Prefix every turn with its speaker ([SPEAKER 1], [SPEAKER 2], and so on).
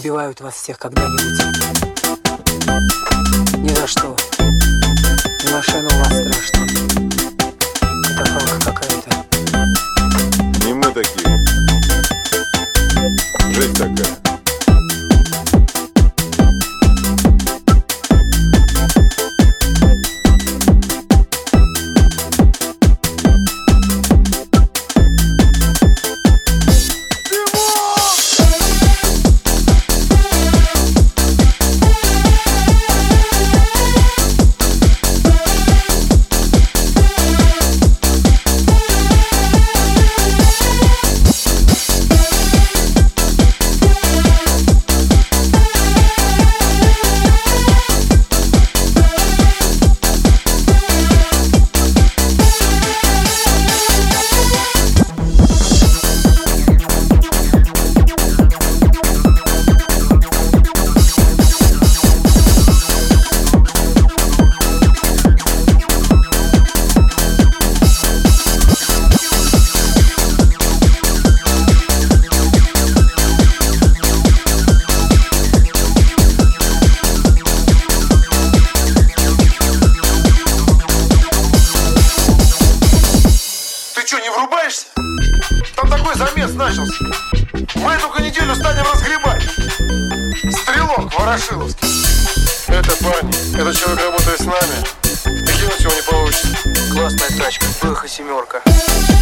[SPEAKER 1] убивают вас всех когда-нибудь. Ни за что. И машина у вас страшная. Катафалка какая-то.
[SPEAKER 2] Не мы такие. Жизнь такая.
[SPEAKER 3] Ты что, не врубаешься? Там такой замес начался. Мы только неделю станем разгребать. Стрелок Ворошиловский. Это парни, этот человек работает с нами. И кинуть его не получится.
[SPEAKER 4] Классная тачка, БХ-7.